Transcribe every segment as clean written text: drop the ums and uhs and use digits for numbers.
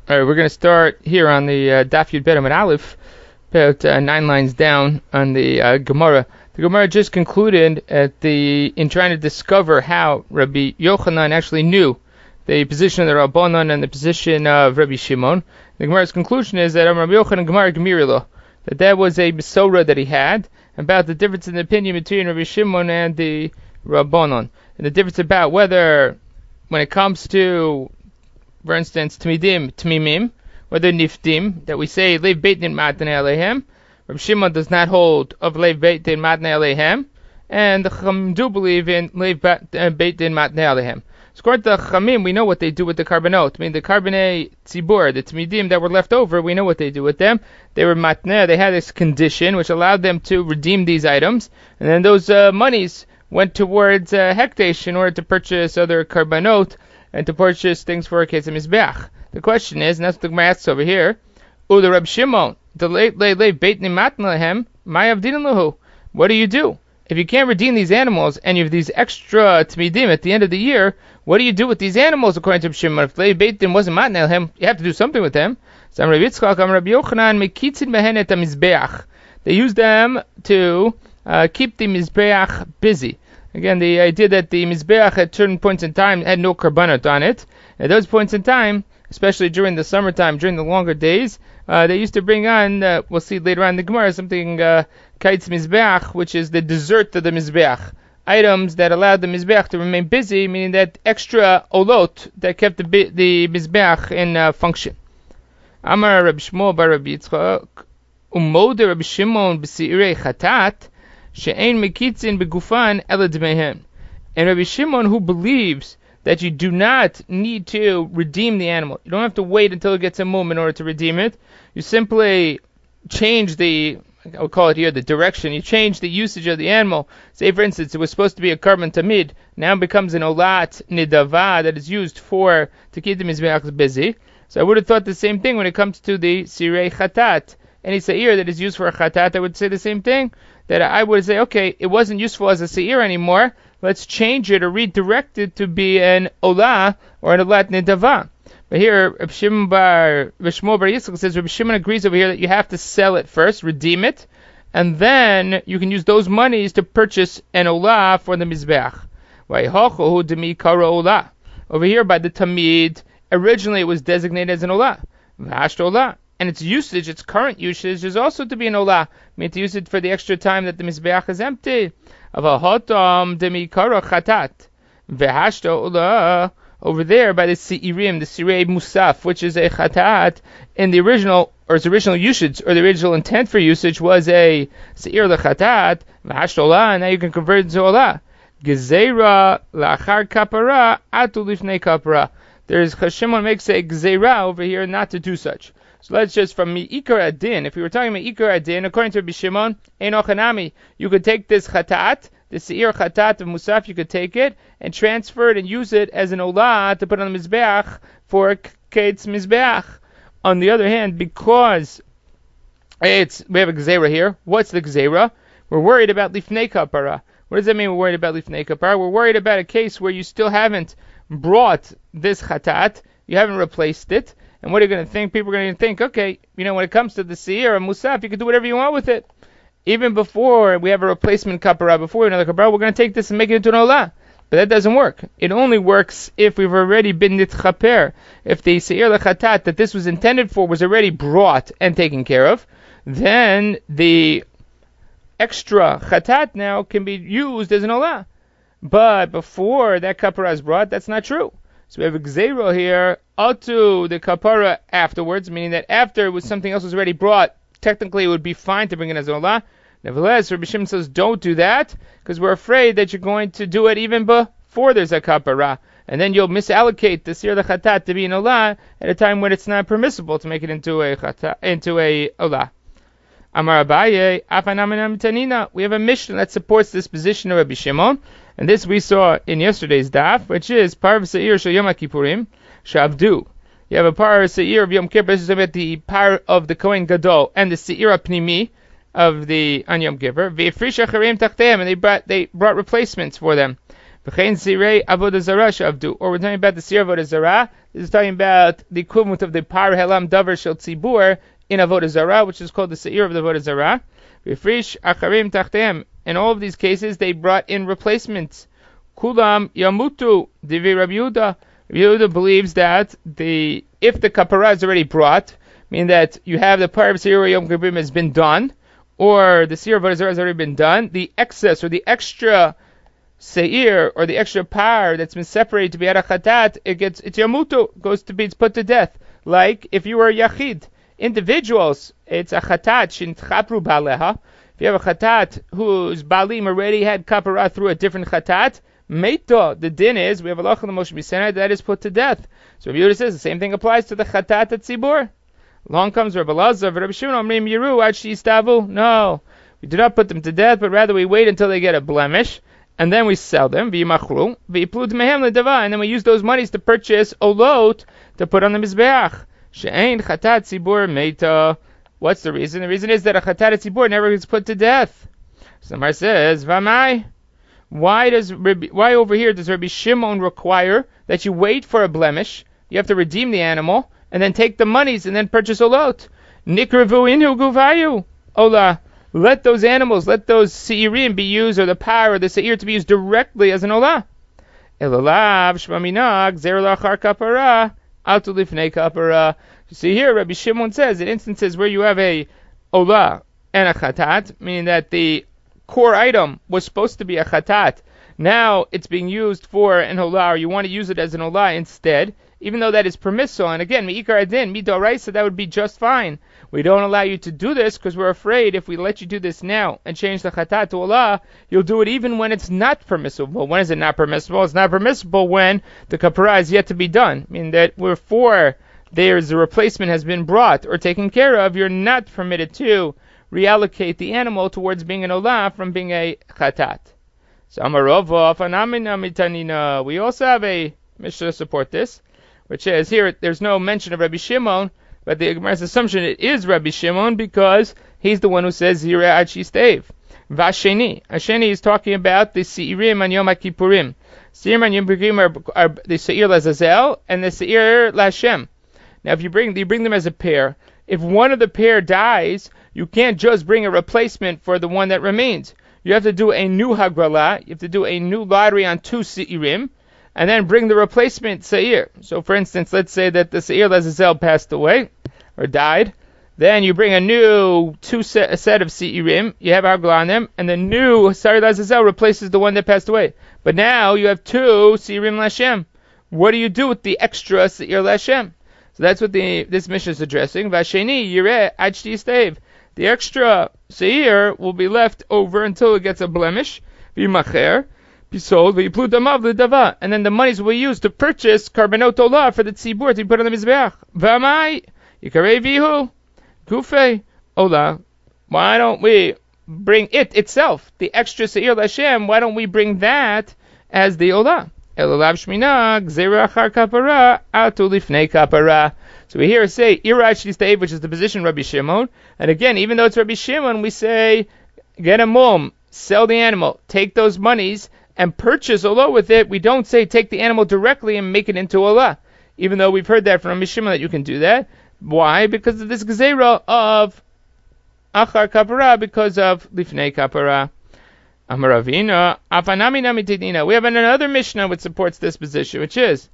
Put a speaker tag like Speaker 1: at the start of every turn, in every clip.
Speaker 1: All right, we're going to start here on the Daf Yud Bet Amud Aleph, about 9 lines down on the Gemara. The Gemara just concluded in trying to discover how Rabbi Yochanan actually knew the position of the Rabbanon and the position of Rabbi Shimon. The Gemara's conclusion is that Rabbi Yochanan Gemara Gemirilo, that was a Besora that he had about the difference in the opinion between Rabbi Shimon and the Rabbanon, and the difference about whether, when it comes to, for instance, Tmimim, whether Niftim, that we say Leiv Beit Din Matnei Alehem, Rabbi Shimon does not hold of Leiv Beit Din Matnei Alehem, and the Chachamim do believe in Leiv Beit Din Matnei Alehem. So according to the Chachamim, we know what they do with the Karbanot. I mean, the Karbanei Tzibur, the Tmidim that were left over, we know what they do with them. They were Matneh, they had this condition which allowed them to redeem these items, and then those monies went towards Hekdesh in order to purchase other Karbanot, and to purchase things for a case of Mizbeach. The question is, and that's what the Gemara asks over here, the Reb Shimon, the Beit Nimat Lehem, Ma'avdin Lahu. What do? If you can't redeem these animals, and you have these extra Tmidim at the end of the year, what do you do with these animals according to Reb Shimon? If Leiv Beit Din wasn't Matnei Lehem, you have to do something with them. So Rabbi Yitzchak, Rabbi Yochanan, Mekitzin Behen et Mizbeach. They use them to keep the Mizbeach busy. Again, the idea that the Mizbeach at certain points in time had no karbanot on it. At those points in time, especially during the summertime, during the longer days, they used to bring on, we'll see later on in the Gemara, something Kaitz Mizbeach, which is the dessert of the Mizbeach. Items that allowed the Mizbeach to remain busy, meaning that extra olot that kept the Mizbeach in function. Amar Reb Shmuel bar Rabbi Yitzchak, Umode Reb Shimon b'si'irei chatat, She'ein mekitzin begufan eladmehen. And Rabbi Shimon, who believes that you do not need to redeem the animal, you don't have to wait until it gets a mum in order to redeem it. You simply change I would call it here the direction. You change the usage of the animal. Say, for instance, it was supposed to be a karban tamid, now it becomes an olat nidava that is used to keep the mizbeach busy. So I would have thought the same thing when it comes to the sirei chatat. Any seir that is used for a chatat, I would say the same thing. That I would say, okay, it wasn't useful as a seir anymore. Let's change it or redirect it to be an olah or an olat nidava. But here, Reb Shimon bar Yitzchak says, Reb Shimon agrees over here that you have to sell it first, redeem it, and then you can use those monies to purchase an olah for the mizbeach. Over here, by the tamid, originally it was designated as an olah, v'hashta olah. And its usage, its current usage, is also to be an olah. I mean, to use it for the extra time that the mizbeach is empty. Avahotam demikara chatat vehashta olah. Over there, by the seirim, the sirei musaf, which is a chatat, in the original, or its original usage, or the original intent for usage was a seir lechatat vehashta olah, and now you can convert it to olah. Gezeira lachar kapara atu lifnei kapara. There's Shimon makes a gezeira over here not to do such. So let's just, from Me'ikar Adin, if we were talking about Me'ikar Adin, according to Rabbi Shimon, Einochanami, you could take this chatat, the seir chatat of Musaf, you could take it, and transfer it and use it as an olah to put on the Mizbeach for Kate's Mizbeach. On the other hand, because we have a Gzeira here, what's the Gzeira? We're worried about Lifnei Kapara. What does that mean we're worried about Lifnei Kapara? We're worried about a case where you still haven't brought this chatat, you haven't replaced it, and what are you going to think? People are going to think, okay, when it comes to the seir or musaf, you can do whatever you want with it. Even before we have a replacement kapara, before we have another kapara, we're going to take this and make it into an olah. But that doesn't work. It only works if we've already been nitchaper. If the seir lechatat that this was intended for was already brought and taken care of, then the extra chatat now can be used as an olah. But before that kapara is brought, that's not true. So we have a gzeiro here, atu the kapara afterwards, meaning that after something else was already brought, technically it would be fine to bring it as an olah. Nevertheless, Rabbi Shimon says don't do that, because we're afraid that you're going to do it even before there's a kapara, and then you'll misallocate the sir lechatat to be an olah at a time when it's not permissible to make it into a olah. Amar Abaye, Afanam Tanina. We have a Mishnah that supports this position of Rabbi Shimon, and this we saw in yesterday's daf, which is Parv Seir Shel Yom Kippurim Shavdu. You have a Parv Seir of Yom Kippur. This is about the Par of the Kohen Gadol and the Seir Pnimi of the on Yom Kippur. Ve'ifrish Acharim Tachteim, and they brought replacements for them. V'chein sirei avodah zarah shavdu. Or we're talking about the sir avodah zarah. This is talking about the equivalent of the par helam davar shel tzibur in avodah zarah, which is called the seir of the avodah zarah. V'frish acharim tachteim. In all of these cases, they brought in replacements. Kulam yamutu divi Rabbi Yehuda. Rabbi Yehuda believes that if the kapara is already brought, meaning that you have the par of seir yom kippurim has been done, or the seir of avodah zarah has already been done, the excess or the extra seir or the extra par that's been separated to be at a chatat, it's yamutu, it's put to death. Like if you were a yachid, individuals, it's a chatat shin tchapru baleha. If you have a chatat whose balim already had kapara through a different chatat, meito, the din is, we have a lach on the Moshe Misena, that is put to death. So Rabbi Yehuda says the same thing applies to the chatat at tzibur. Along comes Rabbi Lazar, Rabbi Shimon, Omrim Yeru, Ad Shistavu. No, we do not put them to death, but rather we wait until they get a blemish, and then we sell them, v'yimachru, v'yiplud mehem l'dava, and then we use those monies to purchase olot to put on the mizbeach. She'ein chatat tzibur meita. What's the reason? The reason is that a chatat tzibur never gets put to death. Samar says, v'amai. Why over here does Rabbi Shimon require that you wait for a blemish? You have to redeem the animal and then take the monies and then purchase olot. Nikravu inhu guvayu. Ola. Let those animals, let those seirim be used, or the par or the seir to be used directly as an olah. Elolav shmaminag zer lachar kapara altu lifnei kapara. You see here, Rabbi Shimon says in instances where you have a olah and a chatat, meaning that the core item was supposed to be a chatat. Now it's being used for an olah, or you want to use it as an olah instead, even though that is permissible. And again, mi'ikar adin, midoraisa, that would be just fine. We don't allow you to do this because we're afraid if we let you do this now and change the chatat to olah, you'll do it even when it's not permissible. When is it not permissible? It's not permissible when the kapara is yet to be done. I mean that before there's a replacement has been brought or taken care of, you're not permitted to reallocate the animal towards being an olah from being a chatat. So Amarova, Fanamina Mitanina. We also have a Mishnah to support this, which says here there's no mention of Rabbi Shimon, but the Gemara's assumption it is Rabbi Shimon because he's the one who says Zireh Ad Shistev. Vasheni. Asheni is talking about the Seirim and Yom HaKippurim. Seirim and Yom HaKippurim are the Seir Lazazel and the Seir Lashem. Now if you bring them as a pair, if one of the pair dies, you can't just bring a replacement for the one that remains. You have to do a new Hagrala, you have to do a new lottery on two Seirim, and then bring the replacement Seir. So for instance, let's say that the Seir Lazazel passed away, or died, then you bring a new set of Seirim, you have Hagrala on them, and the new Seir Lazazel replaces the one that passed away. But now you have two Seirim Lashem. What do you do with the extra Seir Lashem? So that's what this Mishnah is addressing. Vasheni Yireh Ad Shtistev. The extra seir will be left over until it gets a blemish. V'yimacher, be sold. V'yiplud damav l'dava. And then the monies will be used to purchase karbanot olah for the tzibur to be put on the mizbeach. V'amai yikarei vihu gufei olah. Why don't we bring it itself, the extra seir l'Hashem? Why don't we bring that as the olah? Elolav shminag zera achar kapara atu lifnei kapara. So we here say Irach Shistev, which is the position of Rabbi Shimon. And again, even though it's Rabbi Shimon, we say get a mum, sell the animal, take those monies and purchase olah with it. We don't say take the animal directly and make it into olah, even though we've heard that from Rabbi Shimon that you can do that. Why? Because of this gezerah of achar kapara, because of lifnei kapara. Amaravina, afanami namitidina. We have another Mishnah which supports this position, which is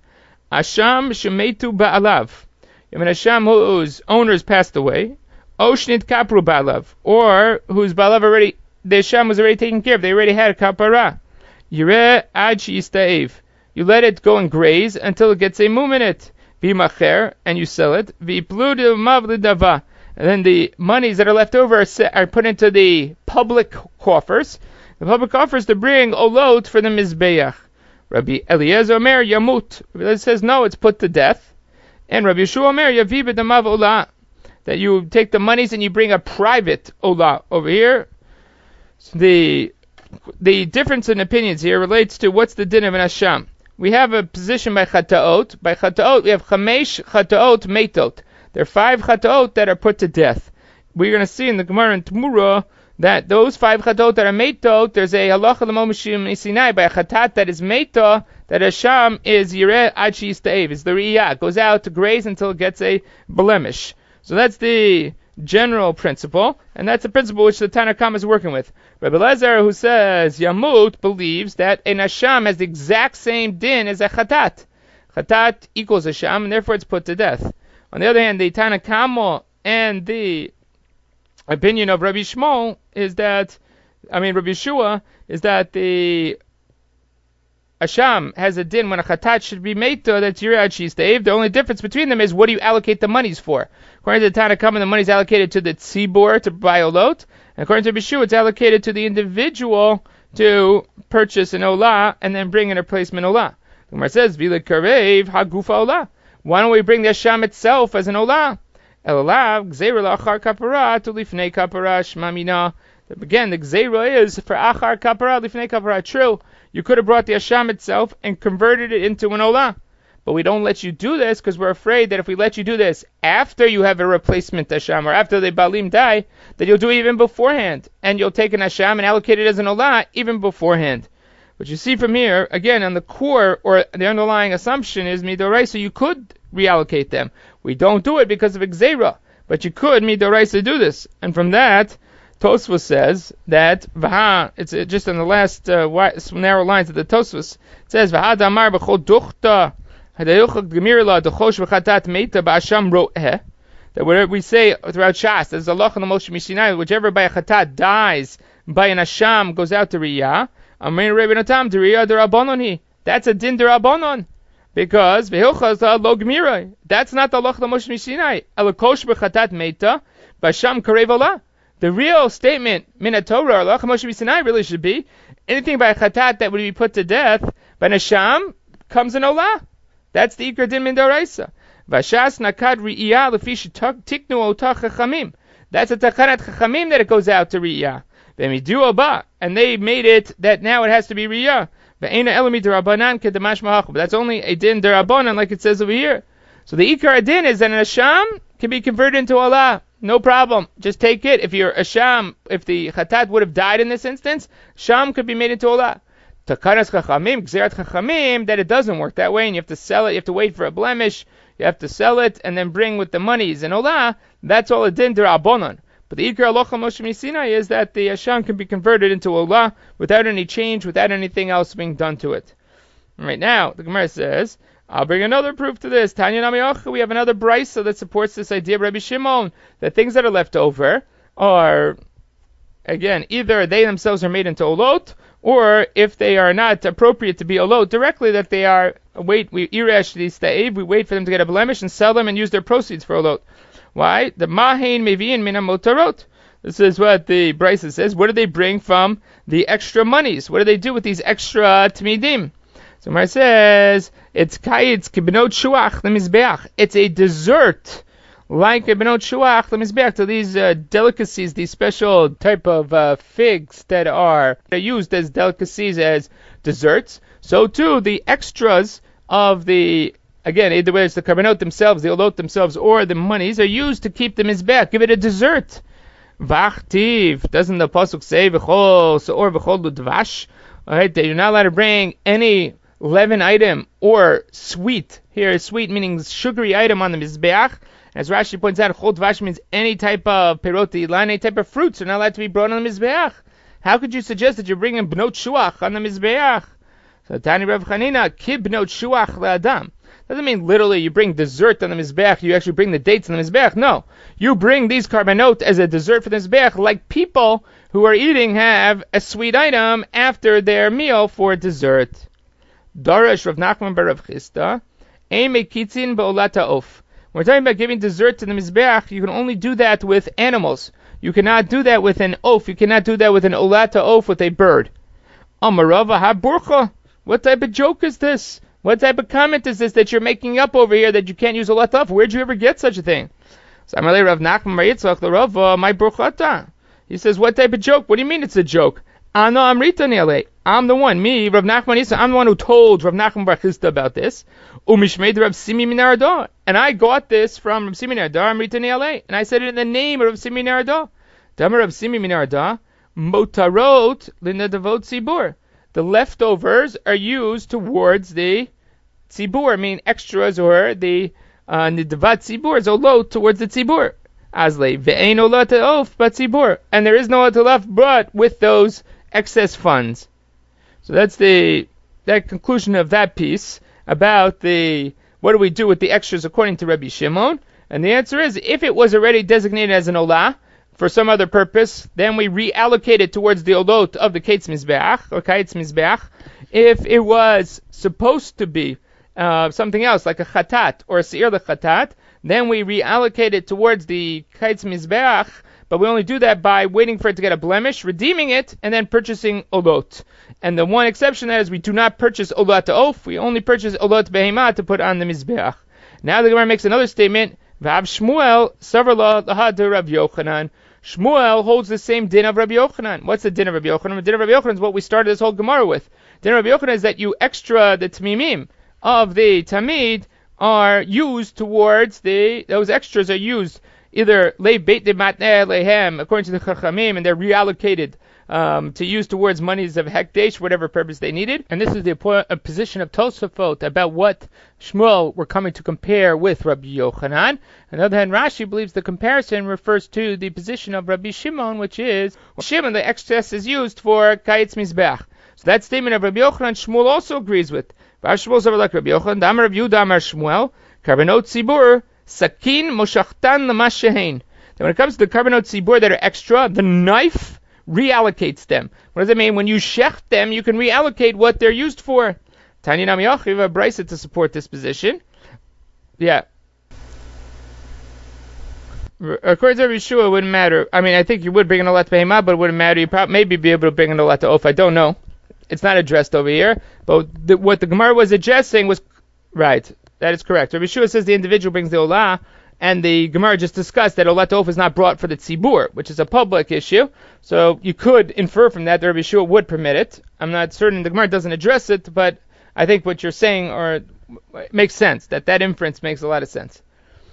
Speaker 1: Asham shemetu ba'alav. You have an Asham whose owners passed away, Oshnit kapru ba'alav, or whose ba'alav already, the Asham was already taken care of. They already had a kapara. Yireh ad shistaev. You let it go and graze until it gets a mum in it. V'yimacher, and you sell it. V'yiplud mav l'dava. And then the monies that are left over are put into the public coffers. The public offers to bring olot for the mizbeach. Rabbi Eliezer Omer yamut. Rabbi Eliezer says no, it's put to death. And Rabbi Yeshua Omer yavi b'damav olah, that you take the monies and you bring a private olah over here. So the difference in opinions here relates to what's the din of an asham. We have a position by chataot. By chataot we have chamesh chataot metot. There are 5 chataot that are put to death. We're going to see in the Gemara in Tmura that those 5 chatot that are meitot, there's a halacha l'momashim Sinai by a chatat that is meitah, that Hasham is yireh ad she'ista'ev, is the riyah, goes out to graze until it gets a blemish. So that's the general principle, and that's the principle which the Tanna Kama is working with. Rabbi Lezer, who says Yamut, believes that an Hasham has the exact same din as a chatat. Chatat equals Hasham, and therefore it's put to death. On the other hand, the Tanna Kama and the opinion of Rabbi Shmuel is that, Rabbi Yeshua, is that the Hasham has a din when a chatat should be meitah, that's yireh ad she'ista'ev. The only difference between them is what do you allocate the monies for. According to the Tanna Kama, the money is allocated to the tzibur to buy olot, and according to Rabbi Yeshua, it's allocated to the individual to purchase an olah and then bring in a replacement olah. The Gemara says, "V'le karev hagufa olah." Why don't we bring the Hasham itself as an olah? Elalav gzeira la'achar kapara to lifnei kapara shmamina. Again, the gzeira is for achar kapara lifnei kapara. True, you could have brought the Hasham itself and converted it into an olah, but we don't let you do this because we're afraid that if we let you do this after you have a replacement Hasham or after the Balim die, that you'll do it even beforehand, and you'll take an Hasham and allocate it as an olah even beforehand. But you see from here, again, on the core, or the underlying assumption is midoraisa, you could reallocate them. We don't do it because of Gzeira, but you could midoraisa do this. And from that, Tosfos says that, it's just in the last narrow lines of the Tosfos, it says, Vaha damar b'chol duchta, hadayuchak g'mirla, d'chosh v'chatat meita ba'asham ro'eh, that whatever we say throughout Shas, there's a loch in the Moshe Mishinai, whichever by a chatat dies, by an Hasham goes out to Riyah, that's a din derabanan, because that's not the loch of Moshe Mishinai. The real statement min Torah loch Moshe Mishinai really should be anything by a chatat that would be put to death by Hasham comes an olah. That's the ikar din min doraisa. Vashas nakad riyah lefish tiknu otach chachamim. That's a tachanat chachamim that it goes out to riyah. And they made it that now it has to be riyah. But that's only a din derabanan, like it says over here. So the ikar din is that an Hasham can be converted into olah. No problem. Just take it. If you're Hasham, if the chatat would have died in this instance, Hasham could be made into olah. Takanas chachamim, gzerat chachamim, that it doesn't work that way, and you have to sell it. You have to wait for a blemish. You have to sell it and then bring with the monies and olah. That's all a din derabanan. But the Ikar Alocha Moshe Mishinai is that the Hasham can be converted into olah without any change, without anything else being done to it. Right now, the Gemara says, I'll bring another proof to this. Tanya Nami, we have another brisa that supports this idea of Rabbi Shimon, that things that are left over are, again, either they themselves are made into olot, or if they are not appropriate to be olot directly, that they are, we wait for them to get a blemish and sell them and use their proceeds for olot. Why? The mahain meviin mina motarot. This is what the brisa says. What do they bring from the extra monies? What do they do with these extra tmidim? So Mar says it's kayitz kibnot shuach lemizbeach. It's a dessert like a benot shuach lemizbeach, to these delicacies, these special type of figs that are used as delicacies as desserts. So too the extras of the, again, either way it's the karbanot themselves, the olot themselves, or the monies are used to keep the mizbeach, give it a dessert. Vachtiv, doesn't the pasuk say v'chol seor v'chol ludvash? Alright, that you're not allowed to bring any leaven item or sweet. Here, sweet meaning sugary item on the mizbeach. As Rashi points out, chol dvash means any type of perot ilan, any type of fruits are not allowed to be brought on the mizbeach. How could you suggest that you're bringing bnot shuach on the mizbeach? So Tani Rav Chanina, kib bnot shuach le'adam. Doesn't mean literally you bring dessert on the mizbeach, you actually bring the dates on the mizbeach. No, you bring these karbanot as a dessert for the mizbeach, like people who are eating have a sweet item after their meal for dessert. Darash Rav Nachman bar Rav Chisda, ein mekitzin ba'olata of. When we're talking about giving dessert to the mizbeach, you can only do that with animals. You cannot do that with an oaf. You cannot do that with an olata oaf, with a bird. Amarava ha-burcha. What type of joke is this? What type of comment is this that you're making up over here that you can't use olata oaf? Where'd you ever get such a thing? So Amalei Rav Nachman bar Yitzchak l'Rava, my burchata. He says, what type of joke? What do you mean it's a joke? Ano amrita ni'alei. I'm the one, me, Rav Nachman Yisrael, I'm the one who told Rav Nachman bar Chisda about this. Umishmeid Rav Simi min Arda. And I got this from Rav Simi min Arda, amrita ni'alei. And I said it in the name of Rav Simi min Arda. Dama Rav Simi min Arda, motarot linadavot tzibur. The leftovers are used towards the tzibur, meaning extras, or the nidavat tzibur, zolot, towards the tzibur. Azle ve'ein olat of but tzibur, and there is no olat brought with those excess funds. So that's that conclusion of that piece about what do we do with the extras according to Rabbi Shimon. And the answer is, if it was already designated as an olah for some other purpose, then we reallocate it towards the olot of the kaitz mizbeach, or kaitz mizbeach. If it was supposed to be something else, like a chatat or a seir lechatat, then we reallocate it towards the kaitz mizbeach, but we only do that by waiting for it to get a blemish, redeeming it, and then purchasing olot. And the one exception that is we do not purchase olot oaf, we only purchase olot behemah to put on the mizbeach. Now the Gemara makes another statement, Vav Shmuel savarla lahad Rav Yochanan. Shmuel holds the same din of Rabbi Yochanan. What's the din of Rabbi Yochanan? The din of Rabbi Yochanan is what we started this whole Gemara with. The din of Rabbi Yochanan is that you extra the tmimim of the tamid are used towards those extras are used either leiv beit de matneh lehem according to the Chachamim, and they're reallocated to use towards monies of hekdesh, whatever purpose they needed. And this is the position of Tosafot about what Shmuel were coming to compare with Rabbi Yochanan. On the other hand, Rashi believes the comparison refers to the position of Rabbi Shimon, which is Shimon, the excess is used for kaitz mizbeach. So that statement of Rabbi Yochanan, Shmuel also agrees with. Shmuel said like Rabbi Yochanan, Damar Rabbi Yehuda Amar Shmuel, Karbanot Tzibur, Sakin Moshachtan Lamashehein. That when it comes to the Karbanot Tzibur that are extra, the knife reallocates them. What does that mean? When you shecht them, you can reallocate what they're used for. Tanya Nam Yachiv, a brisa to support this position. Yeah. According to Rabbi Yeshua, it wouldn't matter. I mean, I think you would bring an olat behemah, but it wouldn't matter. You probably maybe be able to bring an olat oaf. I don't know. It's not addressed over here. But what the Gemara was addressing was right. That is correct. Rabbi Yeshua says the individual brings the olah, and the Gemara just discussed that olat oaf is not brought for the tzibur, which is a public issue. So you could infer from that Rabbi Yeshua would permit it. I'm not certain the Gemara doesn't address it, but I think what you're saying makes sense. That inference makes a lot of sense.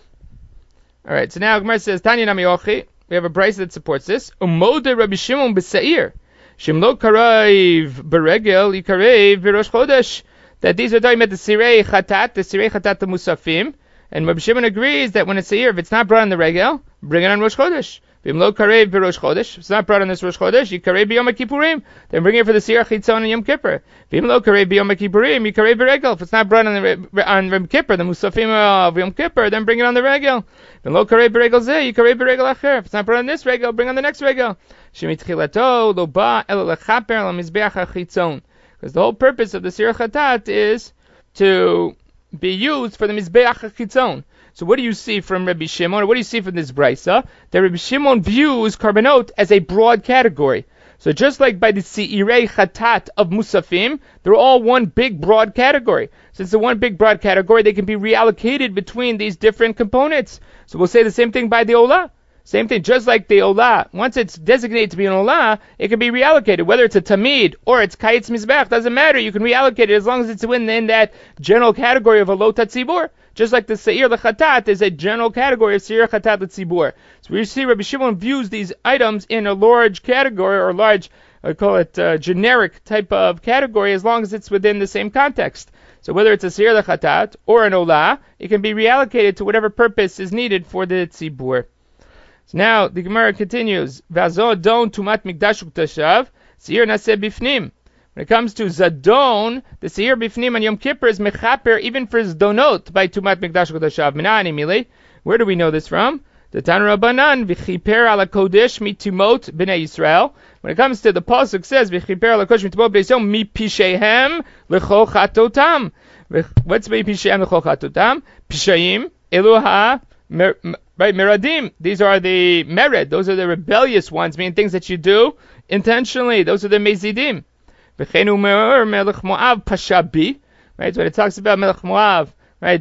Speaker 1: All right. So now Gemara says Tanya Nami Ochi. We have a brisa that supports this. Umode Rabbi Shimon b'Seir. Shimlo karayv beregel yikarev v'rosh chodesh. That these are talking about the sirei chatat the musafim. And Rabbi Shimon agrees that when it's seir, if it's not brought on the regel, bring it on Rosh Chodesh. V'imlo karev b'Rosh Chodesh. If it's not brought on this Rosh Chodesh, yikarev b'Yom HaKippurim. Then bring it for the seir chitzon and Yom Kippur. V'imlo karev b'Yom HaKippurim, yikarev b'regel. If it's not brought on Yom Kippur, the musafim of Yom Kippur, then bring it on the regel. V'imlo karev b'regel zeh, yikarev b'regel acher. If it's not brought on this regel, bring on the next regel. Shemitchilato lo ba el lechaper la mizbeach hachitzon. Because the whole purpose of the seir chatat is to be used for the Mizbeach HaChitzon. So what do you see from Rabbi Shimon, or what do you see from this brisa? That Rabbi Shimon views Karbanot as a broad category. So just like by the Seirei Chatat of Musafim, they're all one big broad category. Since the one big broad category, they can be reallocated between these different components. So we'll say the same thing by the Olah. Same thing, just like the Olah. Once it's designated to be an Olah, it can be reallocated. Whether it's a Tamid or it's Kaitz Mizbech, doesn't matter. You can reallocate it as long as it's in that general category of a Lot HaTzibur. Just like the Seir L'Chatat is a general category of Seir Chatat L'Tzibur. So we see Rabbi Shimon views these items in a large category, or large, I call it generic type of category, as long as it's within the same context. So whether it's a Seir L'Chatat or an Olah, it can be reallocated to whatever purpose is needed for the Tzibur. So now the Gemara continues. V'azodon tumat mikdash uktashav seir naseh bifnim. When it comes to zadon, the seir bifnim on Yom Kippur is mechaper even for zdonot by tumat mikdash uktashav. Minani mili. Where do we know this from? The Tanu Rabbanan v'chiper ala kodesh mitimot b'nei Yisrael. When it comes to the pasuk says v'chiper ala kodesh mitimot b'nei Yisrael mi pishehem l'chol chatotam. What's mi pishehem l'chol chatotam? Pishayim eluha. Right, meradim. These are the mered. Those are the rebellious ones, meaning things that you do intentionally. Those are the mezidim. V'chenu me'or melech Moav pashabi. Right, so when it talks about melech Moav, right,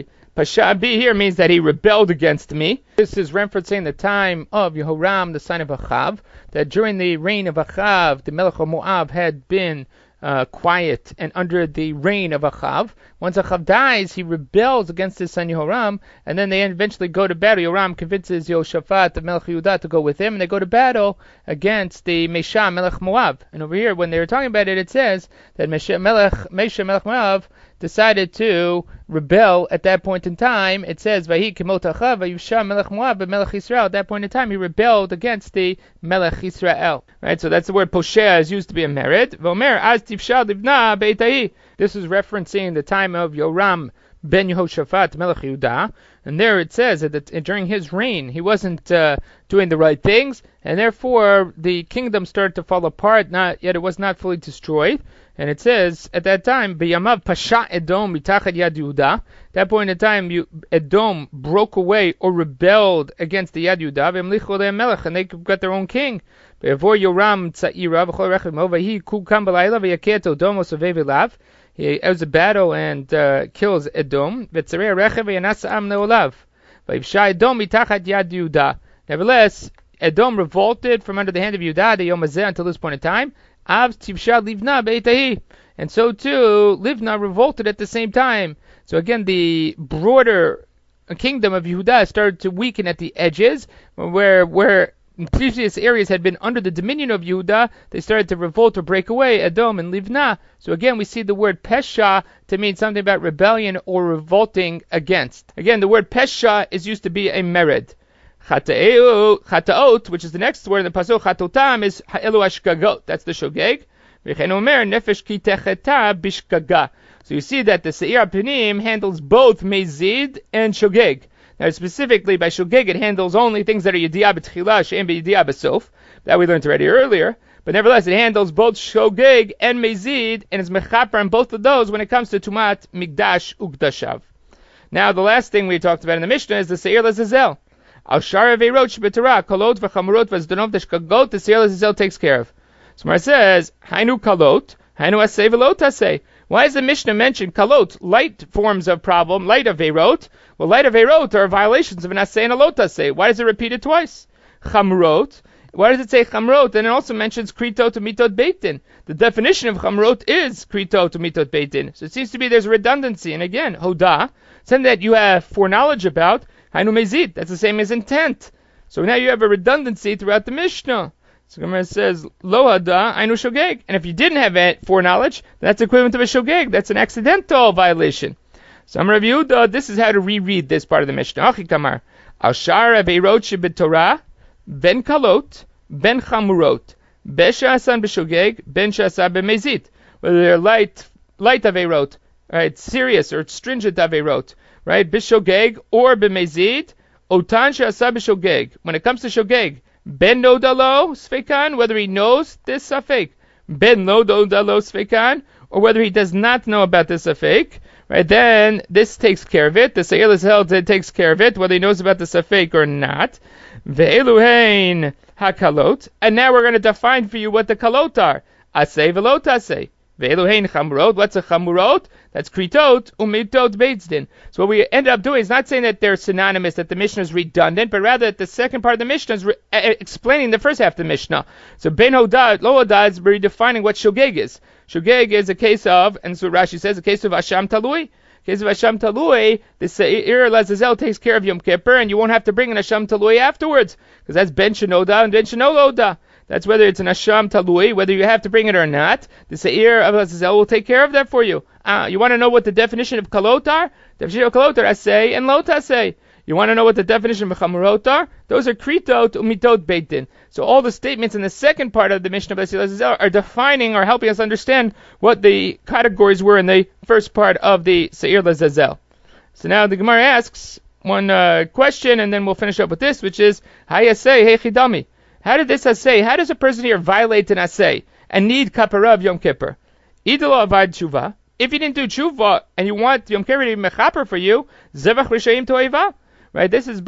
Speaker 1: pashabi here means that he rebelled against me. This is referencing the time of Yehoram, the son of Achav, that during the reign of Achav, the melech of Moav had been quiet and under the reign of Achav. Once Achav dies, he rebels against his son Yehoram, and then they eventually go to battle. Yehoram convinces Yehoshaphat of Melech Yehudah to go with him, and they go to battle against the Mesha Melech Moab. And over here, when they were talking about it, it says that Mesha Melech Moab decided to rebel at that point in time. It says, Vahi Kimot Achav, Vayusha Melech Moab, Melech Yisrael. At that point in time, he rebelled against the Melech Yisrael. Right, so that's the word Poshea is used to be a merit. Vomer, Az Tifsha Livna Beitahi. This is referencing the time of Yoram ben Yehoshaphat, Melech Yehudah. And there it says that during his reign, he wasn't doing the right things, and therefore the kingdom started to fall apart, yet it was not fully destroyed. And it says, at that time, B'yamav Pasha Edom mitachad Yad Yehudah. At that point in time, Edom broke away or rebelled against the Yad Yehudah, v'yamlichu lehem melech, and they got their own king. V'yavor Yoram tza'ira v'chol rechem v'hi kukam b'layla v'yaket Edom osovei v'lav. He ends a battle and kills Edom. V'tzarei rechev v'yanas am neolav. V'yivsha Edom mitachad Yad Yehudah. Nevertheless, Edom revolted from under the hand of Yehudah the Yom Hazeh until this point in time. Av Tivsha Livna Beitahi. And so too, Livna revolted at the same time. So again, the broader kingdom of Yehudah started to weaken at the edges, where previous areas had been under the dominion of Yehudah, they started to revolt or break away, Edom and Livna. So again, we see the word Pesha to mean something about rebellion or revolting against. Again, the word Pesha is used to be a mered. Chataot, which is the next word in the pasuk, chatotam, is ha'elu ashkagot. That's the shogeg. V'chein omer nefesh ki techeta bishkaga. So you see that the Seir HaPanim handles both mezid and shogeg. Now specifically by shogeg it handles only things that are yediyah b'tchila she'en b'yediyah b'sof. That we learned already earlier. But nevertheless, it handles both shogeg and mezid, and is mechaper on both of those when it comes to tumat mikdash ukdashav. Now the last thing we talked about in the Mishnah is the Seir Lazazel. Al Shara Veirot Shebetara, Kalot V'Chamurot V'Zdonov Deshkagot, the Seir Lazazel takes care of. So Mar says, Hainu Kalot, Hainu Aseh V'Lot Aseh. Why does the Mishnah mention Kalot, light forms of problem, light of Veirot? Well, light of Veirot are violations of an Aseh and a Lot Aseh. Why does it repeat it twice? Chamurot, why does it say Chamurot? And it also mentions Kritot to Mitot Beitin. The definition of Chamurot is Kritot to Mitot Beitin. So it seems to be there's redundancy. And again, Hoda, something that you have foreknowledge about, Hainu mezid, that's the same as intent. So now you have a redundancy throughout the Mishnah. So Gemara says, Lo hada, hainu shogeg. And if you didn't have foreknowledge, that's equivalent to a shogeg. That's an accidental violation. So Amar Rav Yehuda, this is how to reread this part of the Mishnah. Achi kamar, al shar aveirot sheb'torah, ben kalot, ben chamurot, b'sha'asan b'shogeg, ben sha'asan b'mezid. Whether they're light aveirot, right, serious or stringent aveirot, right, b'shogeg or b'mezid, otan she'asa b'shogeg. When it comes to shogeg, ben nodalo sfekan, whether he knows this safek, ben nodalo sfekan, or whether he does not know about this safek, right, then this takes care of it. The Seir Lazazel takes care of it, whether he knows about the safek or not. Ve'eluhein hakalot, and now we're going to define for you what the kalot are. Aseh v'lot aseh. Ve'eluhein chamurot. What's a chamurot? That's kritot umitot beizdin. So what we end up doing is not saying that they're synonymous, that the Mishnah is redundant, but rather that the second part of the Mishnah is explaining the first half of the Mishnah. So ben hodah, lo hodah is redefining what shogeg is. Shogeg is a case of, and so Rashi says, a case of Asham Talui. In case of Asham Talui, the Seir Lazazel takes care of Yom Kippur, and you won't have to bring an Asham Talui afterwards, because that's ben shenoda and ben shenoloda. That's whether it's an Asham Talui, whether you have to bring it or not. The Seir of Lazazel will take care of that for you. You want to know what the definition of kalot are? The definition of kalot are aseh and lot aseh. You want to know what the definition of chamurot are? Those are kritot umitot beitin. So all the statements in the second part of the Mishnah of Seir Lazazel are defining or helping us understand what the categories were in the first part of the Seir Lazazel. So now the Gemara asks one question, and then we'll finish up with this, which is, Hayaseh hechidami. How did this aseh? How does a person here violate an aseh and need kapara of Yom Kippur? Idolo avad tshuva. If you didn't do tshuva and you want Yom Kippur to be mechaper for you, zevach rishayim toeva. Right? This is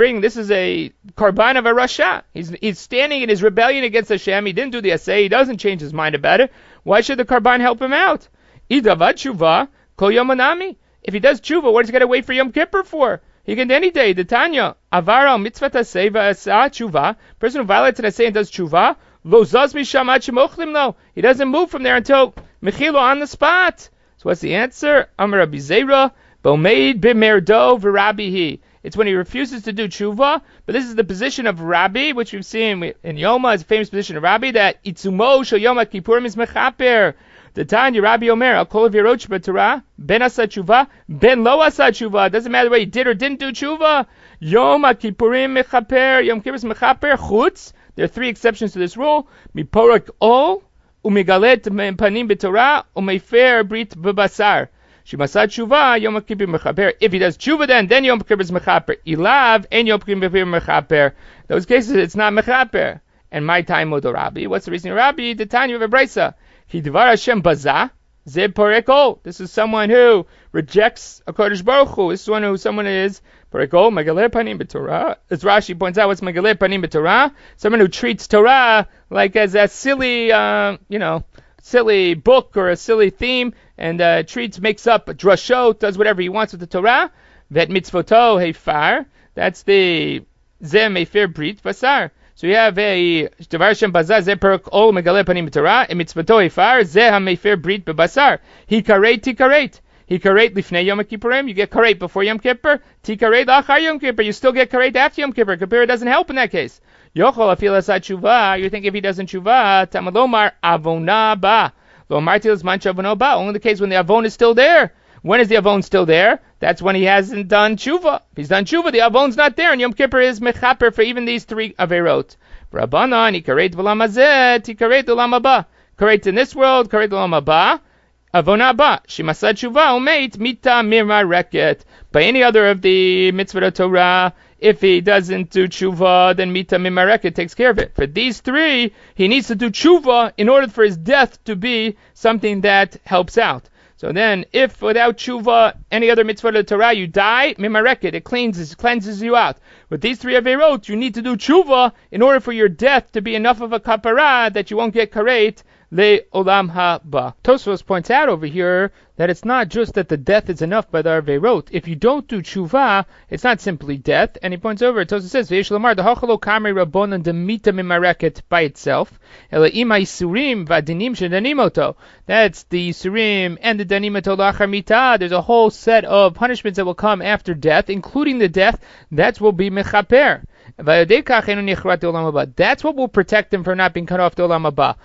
Speaker 1: a karban of a rasha. He's standing in his rebellion against Hashem. He didn't do the aseh. He doesn't change his mind about it. Why should the karban help him out? Idavad tshuva kol yom anami. If he does tshuva, what does he got to wait for Yom Kippur for? He can do any day. The Tanya, avara mitzvah aseh v'asa tshuva. Person who violates an aseh and does tshuva, lo zaz misham ad shemochlim lo. He doesn't move from there until Mechilo on the spot. So what's the answer? Amar Rabbi Zera, Bomeid b'merdo v'rabihi. It's when he refuses to do tshuva, but this is the position of Rabbi, which we've seen in Yoma, is a famous position of Rabbi, that Itzumo shel Yom Kippurim is mechaper. The Tanya Rabbi Omer, Al kol v'yeroch b'Torah, ben asa tshuva, ben lo asa tshuva. Doesn't matter whether he did or didn't do tshuva. Yom Kippurim mechaper, Yom Kippur is mechaper, chutz. There are three exceptions to this rule. Miporak ol, umigalet panim b'Torah, umeifer brit b'basar. Shimasat tshuva, Yom Kippur mechaper. If he does tshuva, then Yom Kippur is mechaper. Ilav, and Yom Kippur mechaper. Those cases, it's not mechaper. And my time of the Rabbi. What's the reason, Rabbi? The Tanya of a brisa. He dvar Hashem baza, ze porekol. This is someone who rejects a Kodesh Baruch Hu. This is someone is porekol, megaleh panim b'Torah. As Rashi points out, what's megaleh panim b'Torah? Someone who treats Torah like as a silly, silly book or a silly theme, and makes up a drashot, does whatever he wants with the Torah. Vet mitzvoto heifar. That's the ze mefer brit basar. So you have a Devar Hashem Bazah Ze Perk Ol Megale Panim B'Torah and Mitzvato Ifar Ze HaMefer Brit B'Basar Hikaret Tikaret Hikaret Lifnei Yom Kippurim. You get karet before Yom Kippur. Tikaret Lachar Yom Kippur. You still get karet after Yom Kippur. Kippur doesn't help in that case. Yochol Afil Asat Tshuva. You think if he doesn't tshuva, Tamalomar Avona Ba. Lo Martil Mancha Avona Ba. Only the case when the Avon is still there. When is the Avon still there? That's when he hasn't done tshuva. If he's done tshuva, the Avon's not there, and Yom Kippur is mechaper for even these three averot. Rabbanan, he karet v'lam hazeh, he karet v'lam haba. Karet in this world, karet v'lam haba. Avon ba. Shimasad tshuva umeit mita mirmareket. By any other of the mitzvot of Torah, if he doesn't do tshuva, then mita mirmareket takes care of it. For these three, he needs to do tshuva in order for his death to be something that helps out. So then, if without tshuva, any other mitzvah of the Torah, you die, mimareket, it cleanses you out. With these three averot, you need to do tshuva in order for your death to be enough of a kapara that you won't get karet le olam haba. Tosfos points out over here that it's not just that the death is enough by the averot. If you don't do tshuva, it's not simply death. And he points over, Tosfos says, V'yesh lomar dehachalo kamri rabbonan demita mimareket by itself, ela ima isurim v'adinim shedanimoto. That's the isurim and the danimoto lachar mita. There's a whole set of punishments that will come after death, including the death. That will be mechaper. That's what will protect him from not being cut off to Olam Haba.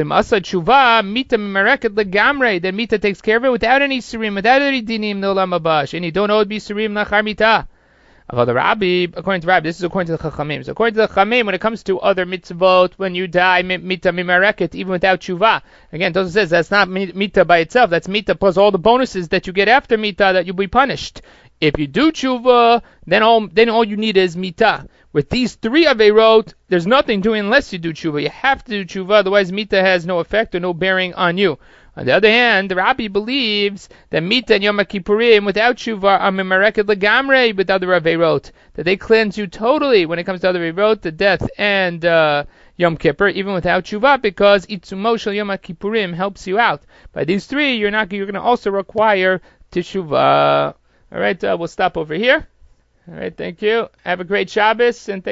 Speaker 1: Then Mita takes care of it without any Surim, without any Dinim to Olam Haba. And you don't know it be Surim Nachar Mita. According to Rabbi, this is according to the Chachamim. So according to the Chachamim, when it comes to other mitzvot, when you die, Mita Mimareket, even without Tshuva. Again, Tosfos says that's not Mita by itself, that's Mita plus all the bonuses that you get after Mita that you'll be punished. If you do tshuva, then all you need is mita. With these three averot, there's nothing doing unless you do tshuva. You have to do tshuva, otherwise mita has no effect or no bearing on you. On the other hand, the Rabbi believes that mita and Yom Kippurim without tshuva are memareket legamre with other averot, that they cleanse you totally when it comes to other averot, the death and Yom Kippur, even without tshuva, because itzumo shel Yom Kippurim helps you out. By these three, you're going to also require teshuvah. All right, we'll stop over here. All right, thank you. Have a great Shabbos, and thank